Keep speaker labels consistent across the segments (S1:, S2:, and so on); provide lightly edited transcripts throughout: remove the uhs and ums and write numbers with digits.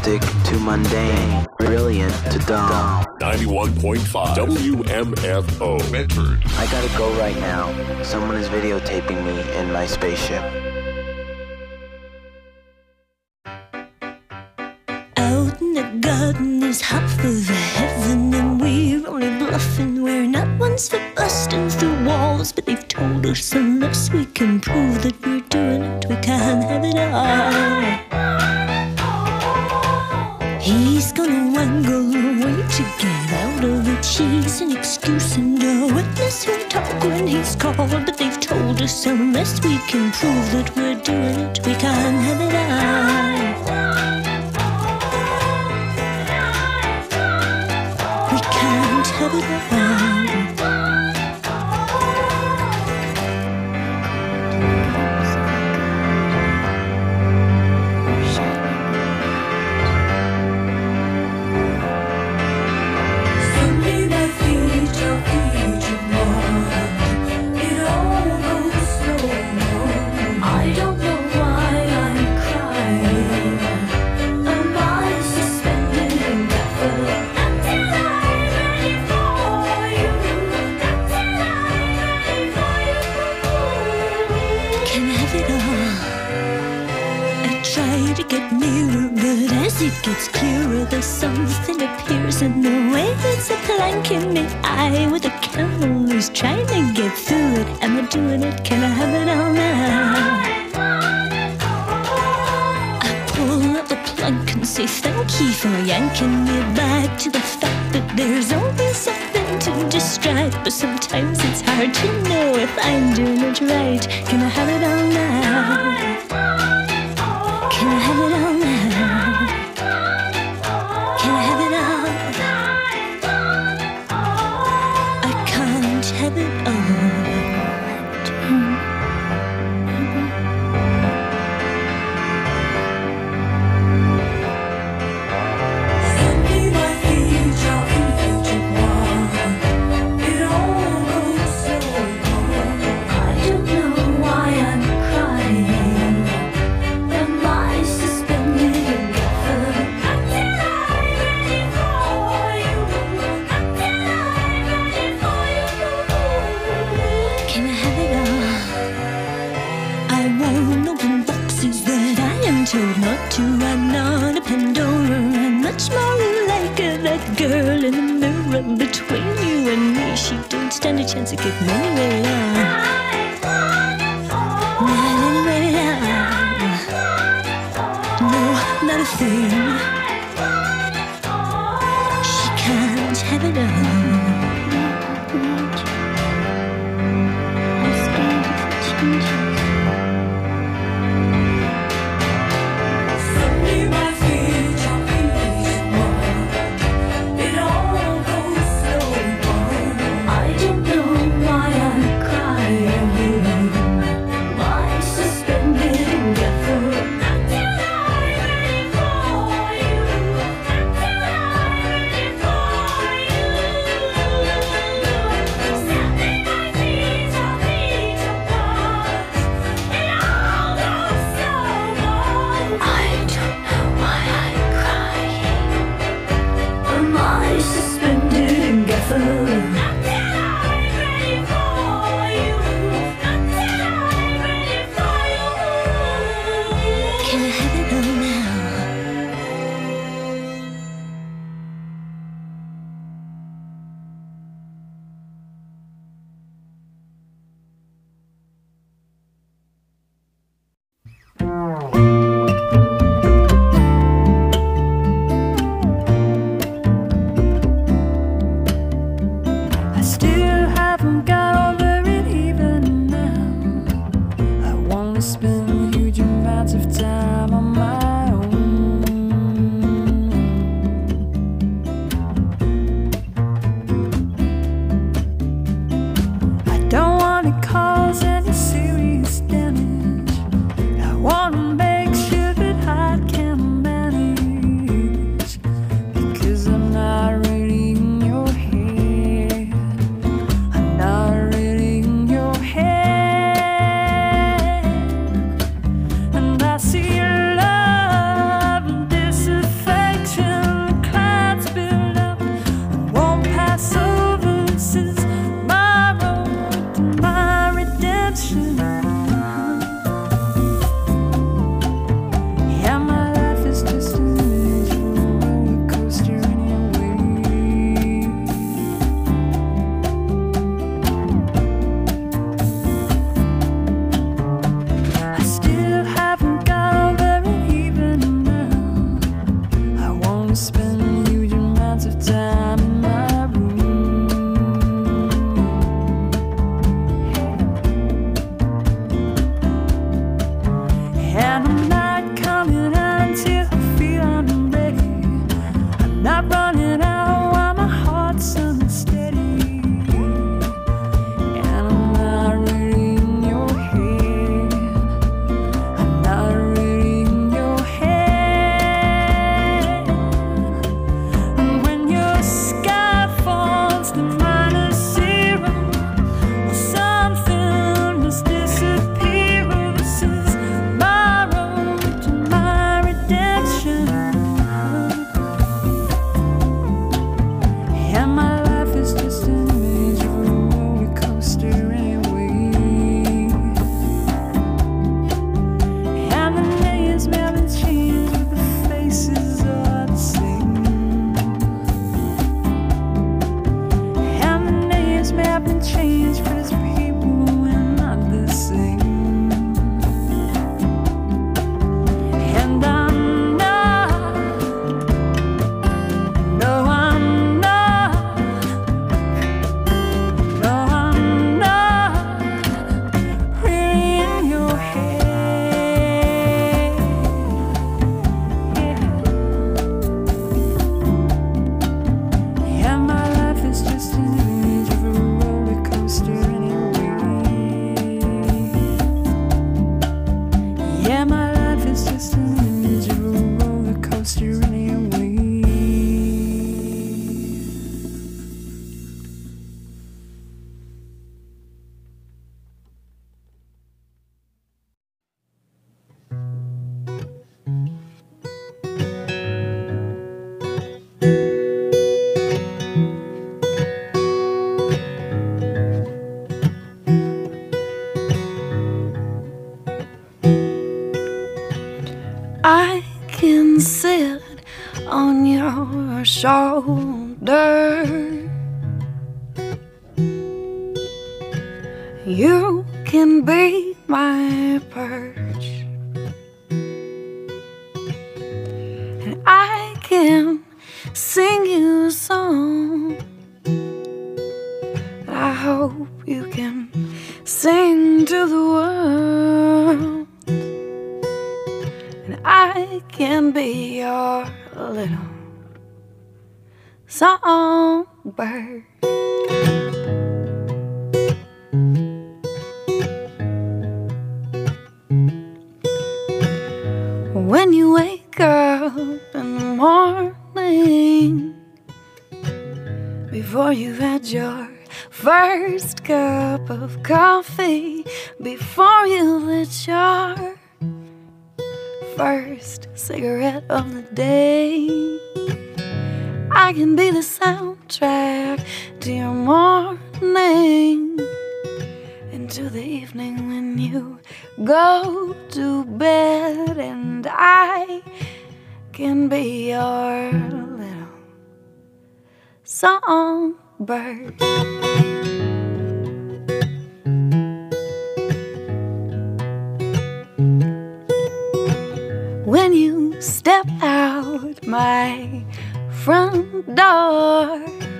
S1: Mystic to mundane, brilliant to dumb.
S2: 91.5 WMFO Medford.
S1: I gotta go right now. Someone is videotaping me in my spaceship.
S3: Out in the garden is half of heaven, and we're only bluffing. We're not ones for busting through walls, but they've told us unless we can prove that we're doing it, we can't have it all. He's gonna wangle away to get out of it. She's an excuse and a witness who'll talk when he's called, but they've told us unless we can prove that we're doing it, we can't have it all. We can't have it all. It gets clearer, there's something appears in the way. It's a plank in the eye with a camel who's trying to get through it. Am I doing it? Can I have it all now? I pull up the plank and say thank you for yanking me back to the fact that there's always something to distract. But sometimes it's hard to know if I'm doing it right. Can I have it all now? Can I have it all now? Have it all. Not to, I'm not a Pandora. I'm much more like that girl in the mirror between you and me. She don't stand a chance of getting anywhere now. Not anywhere now. No, not a thing. She can't have it all. I'm scared of changing. Yeah.
S4: shoulder. You can be my perch, and I can sing you a song. I hope you can sing to the world, and I can be your little songbird. When you wake up in the morning, before you've had your first cup of coffee, before you lit your first cigarette of the day, I can be the soundtrack to your morning, and to the evening when you go to bed, and I can be your little songbird. When you step out my front door,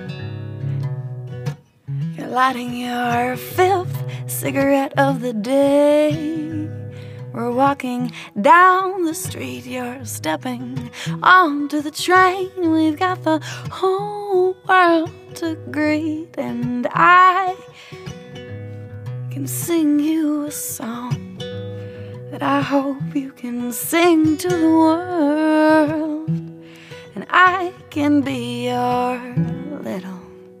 S4: you're lighting your fifth cigarette of the day. We're walking down the street, you're stepping onto the train. We've got the whole world to greet, and I can sing you a song that I hope you can sing to the world, and I can be your little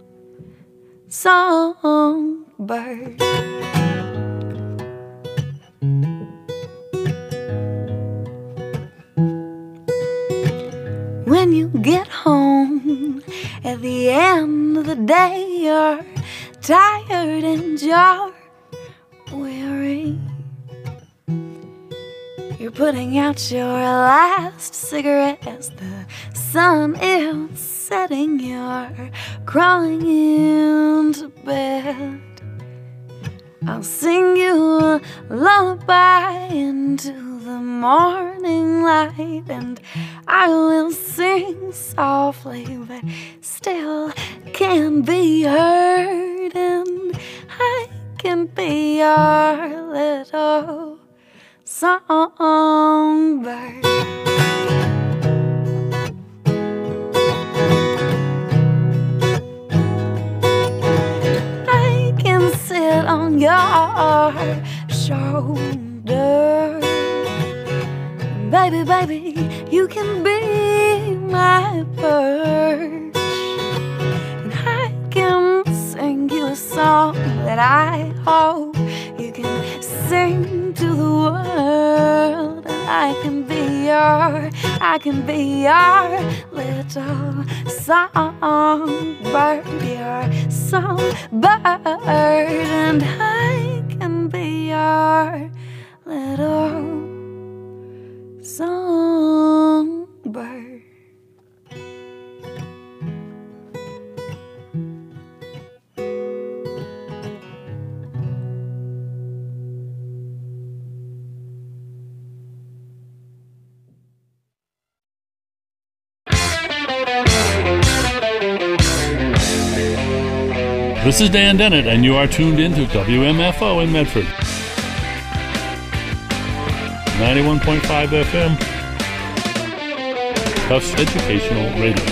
S4: songbird. When you get home at the end of the day, you're tired and you're weary. You're putting out your last cigarette as the sun is setting. You're crawling into bed. I'll sing you a lullaby into the morning light, and I will sing softly but still can be heard, and I can be your little songbird. I can sit on your shoulder. Baby, baby, you can be my perch, and I can sing you a song that I hope you can sing to the world. And I can be your little songbird, your songbird, and I can be your little songbird.
S5: This is Dan Dennett, and you are tuned in to WMFO in Medford. 91.5 FM, Tufts Educational Radio.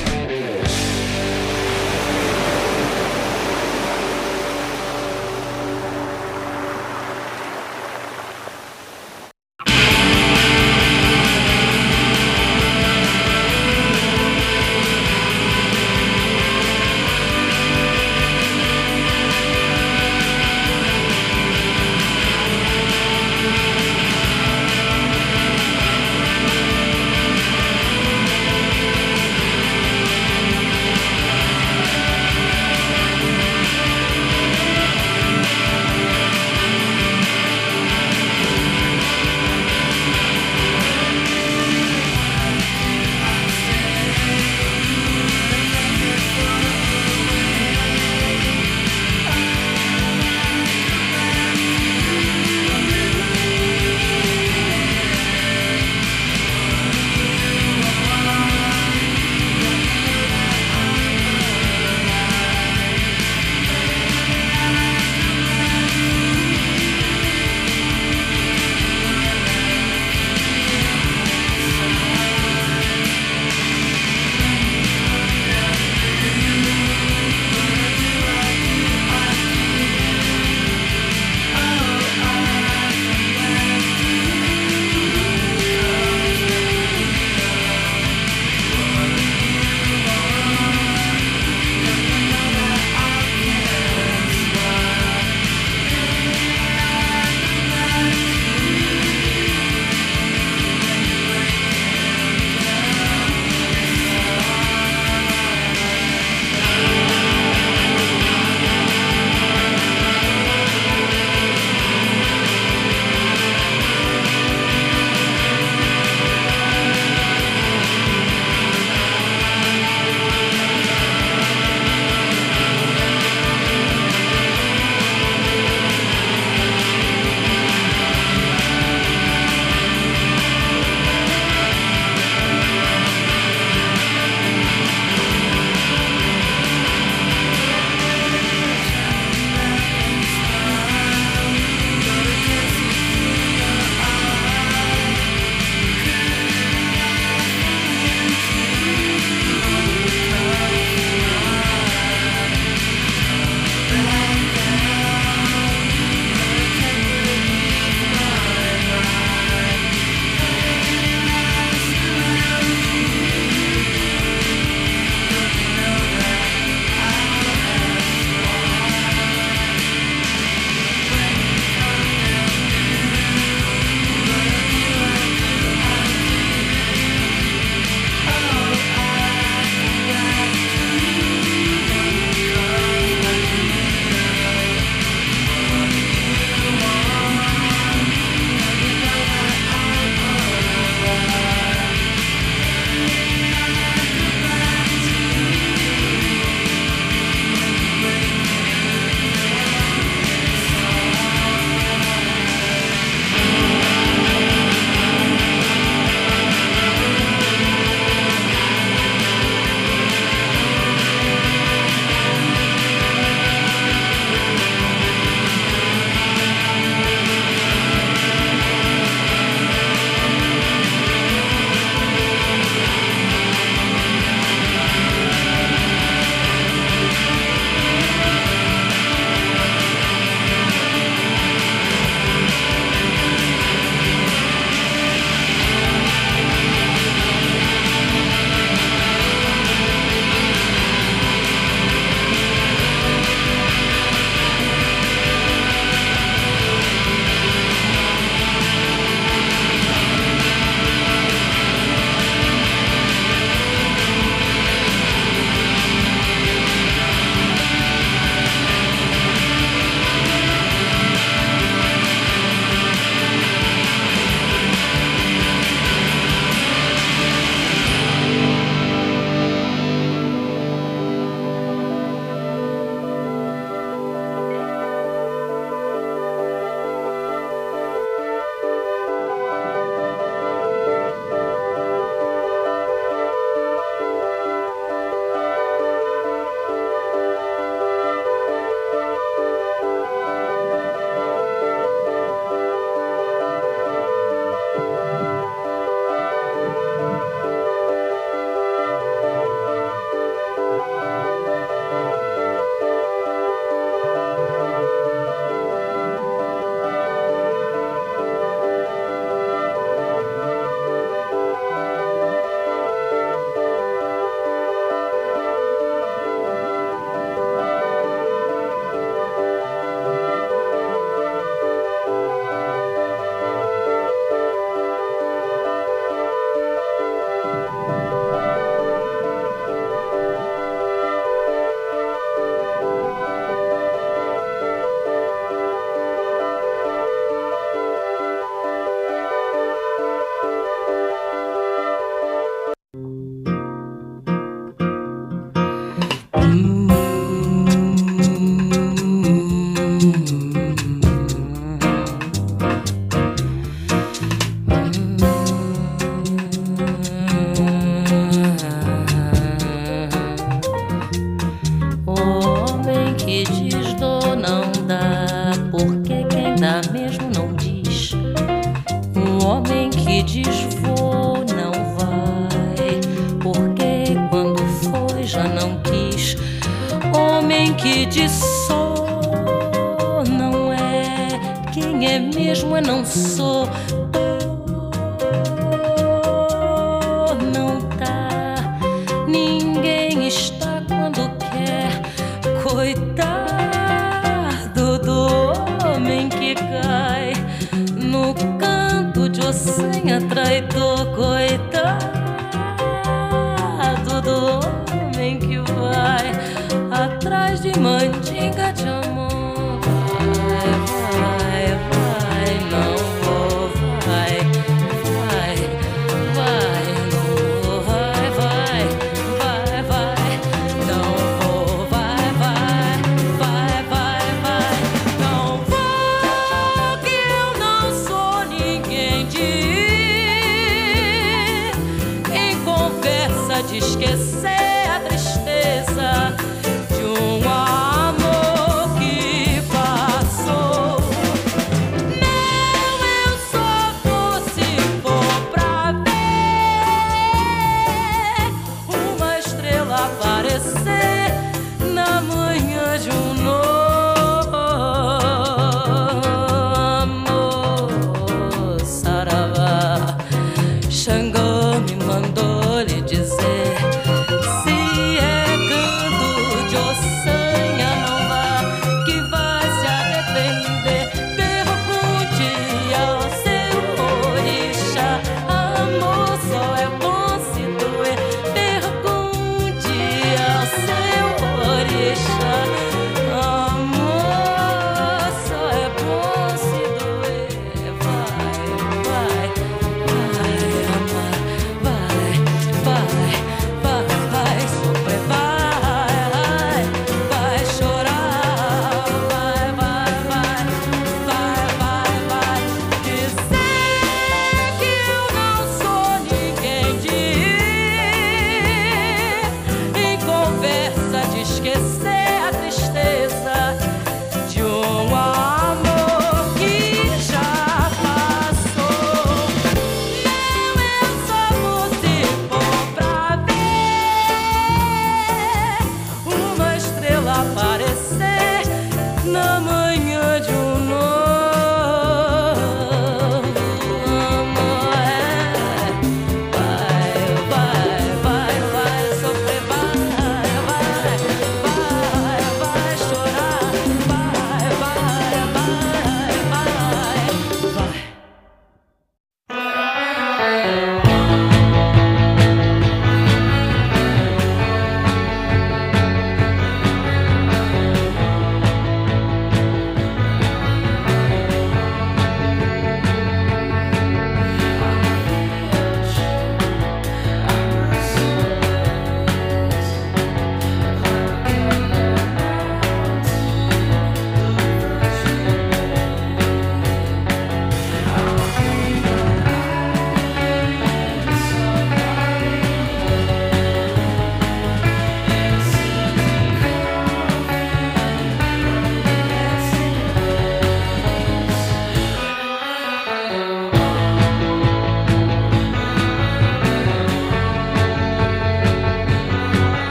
S3: O homem que diz vou não vai, porque quando foi já não quis. Homem que diz sou não é, quem é mesmo é não sou. Não tá, ninguém está quando quer. Coitado do homem que cai no canto de ossenha traidor. Coitado do homem que vai atrás de mandinga de amor. Vai, vai, não vou, vai, vai, vai, não vou, vai, vai, vai, vai, não vou, vai, vai, vai, vai, vai, não vou, que eu não sou ninguém. Diz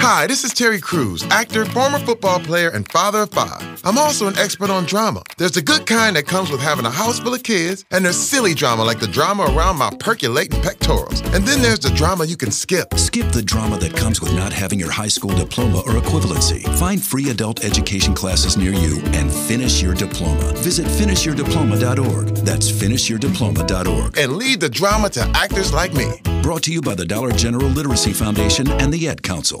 S6: Hi, this is Terry Crews, actor, former football player, and father of 5. I'm also an expert on drama. There's the good kind that comes with having a house full of kids, and there's silly drama like the drama around my percolating pectorals. And then there's the drama you can skip.
S7: Skip the drama that comes with not having your high school diploma or equivalency. Find free adult education classes near you and finish your diploma. Visit finishyourdiploma.org. That's finishyourdiploma.org.
S6: And leave the drama to actors like me.
S7: Brought to you by the Dollar General Literacy Foundation and the Ed Council.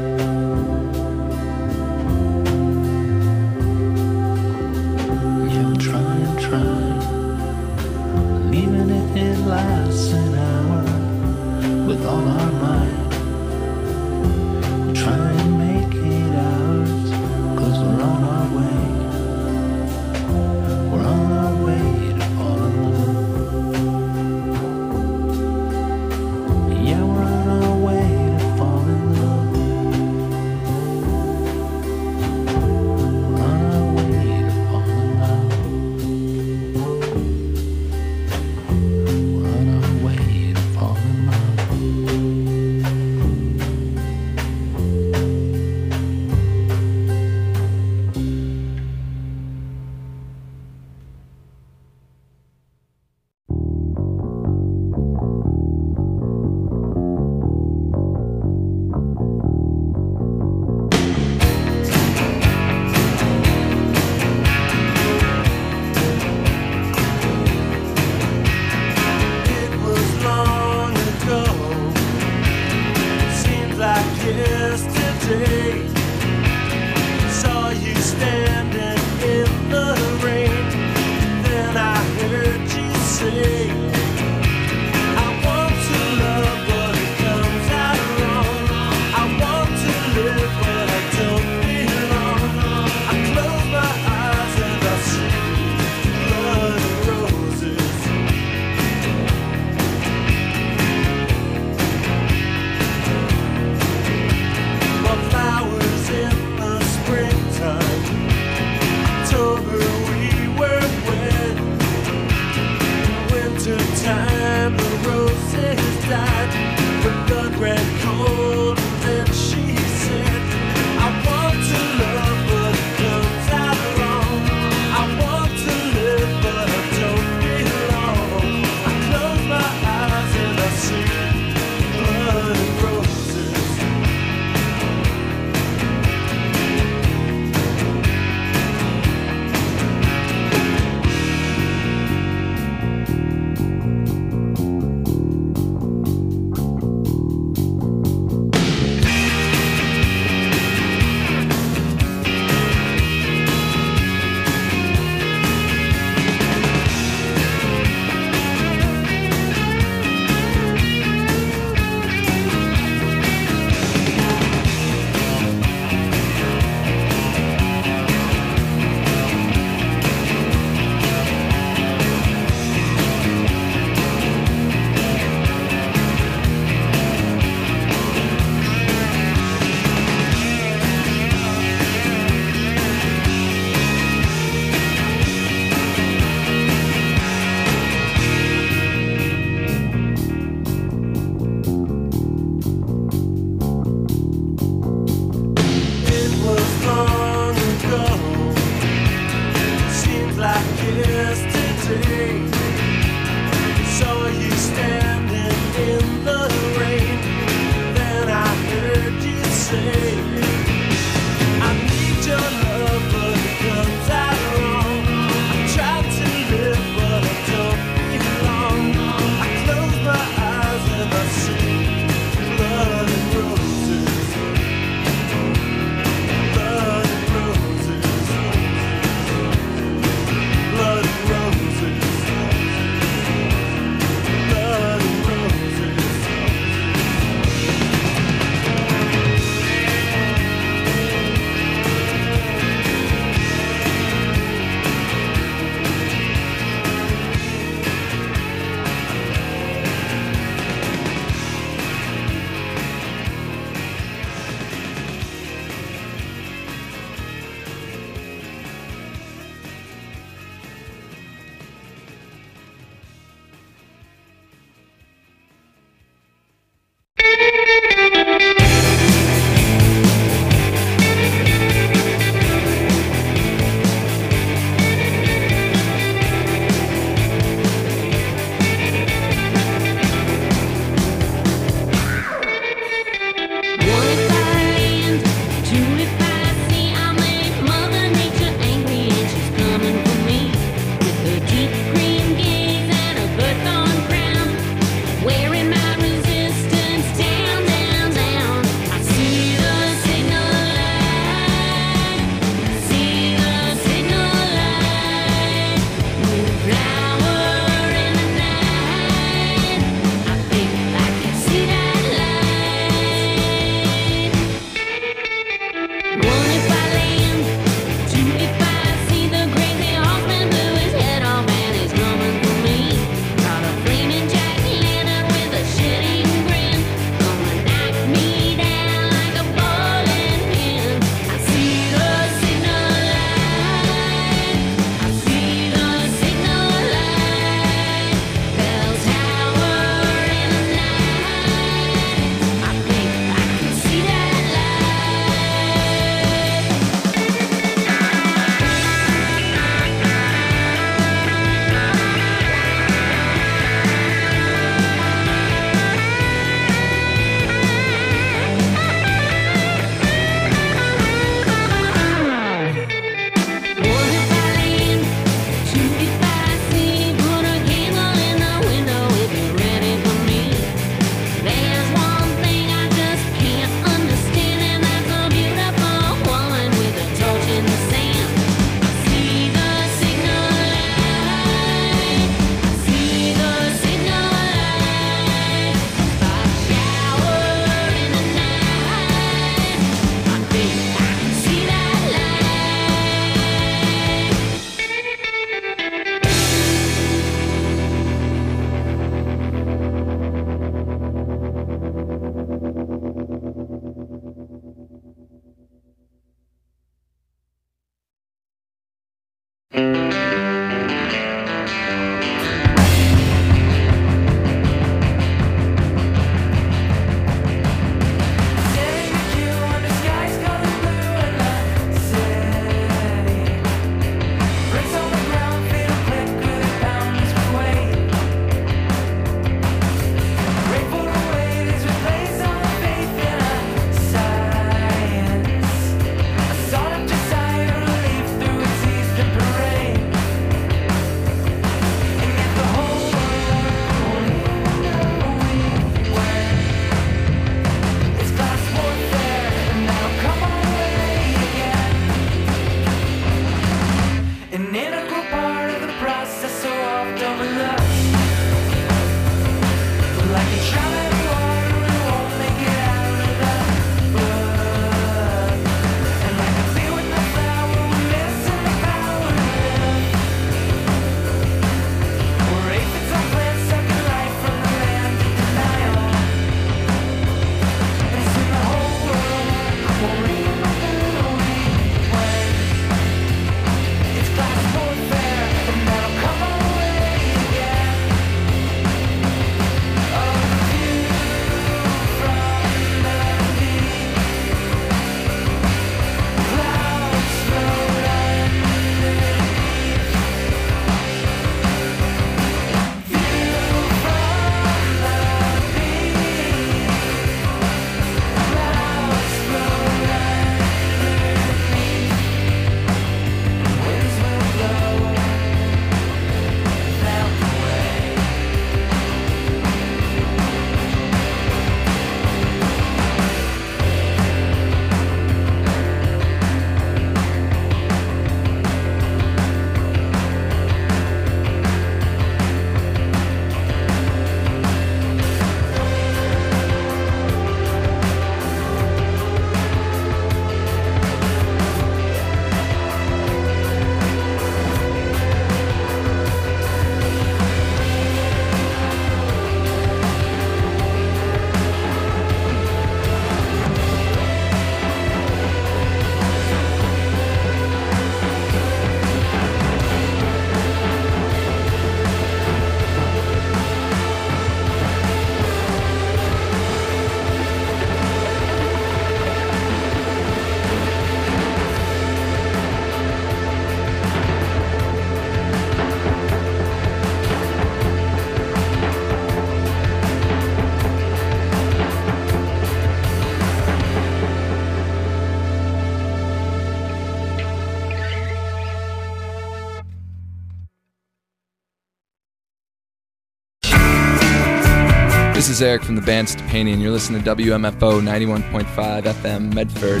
S8: This is Eric from the band Stupani, and you're listening to WMFO 91.5 FM Medford.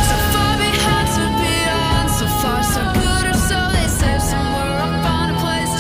S9: Place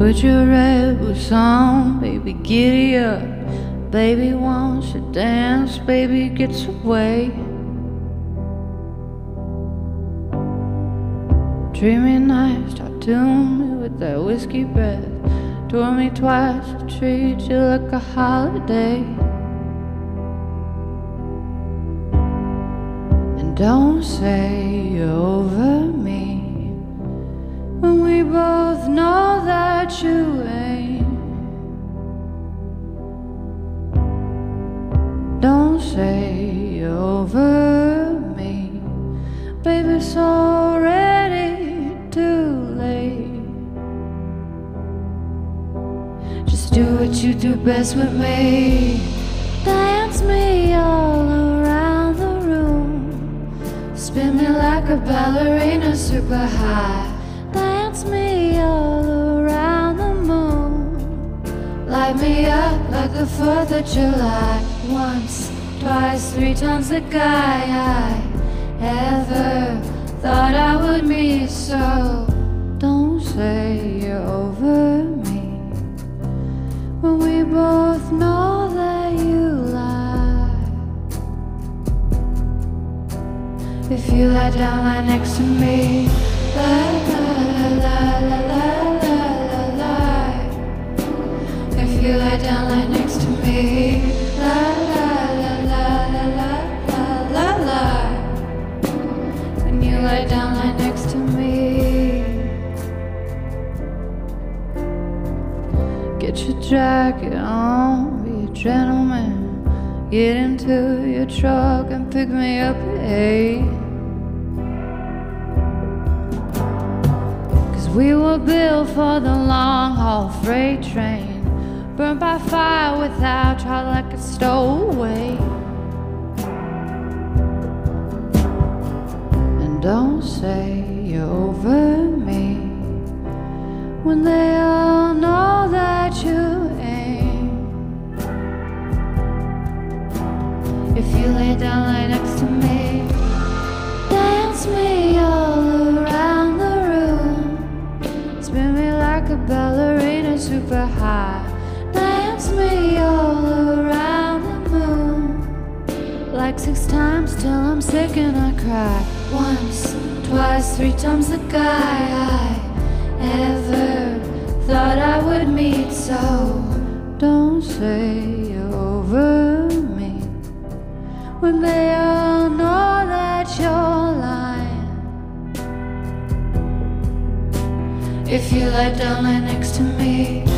S9: Put your red boots on, baby, giddy up. Baby wants to dance, baby gets away. Dreamy nights, tattooed me with that whiskey breath. Tore me twice, I treat you like a holiday. And don't say you're over me when we both know that you ain't. Don't say you're over me, baby, it's already too late. Just do what you do best with me. Dance me all around the room. Spin me like a ballerina super high. Dance me all around the moon. Light me up like the 4th of July. Once, twice, 3 times the guy I ever thought I would meet. So don't say you're over me when we both know that you lie. If you lie down, lie next to me. Lie, lie, lie, lie, lie, lie, lie, lie. If you lie down, lie next to me. Lie, lie, lie, lie, lie, lie, lie, lie. When you lie down, lie next to me. Get your jacket on, be a gentleman. Get into your truck and pick me up at 8. 'Cause we were built for the long haul freight train. Burned by fire without trial like a stowaway. And don't say you're over me when they all know that you ain't. If you lay down, lie next to me. Dance me all around the room. Spin me like a ballerina super high. Dance me all around the moon. Like 6 times till I'm sick and I cry. Once, twice, 3 times the guy I ever thought I would meet. So don't say you're over me when they all know that you're lying. If you lie down, lie next to me.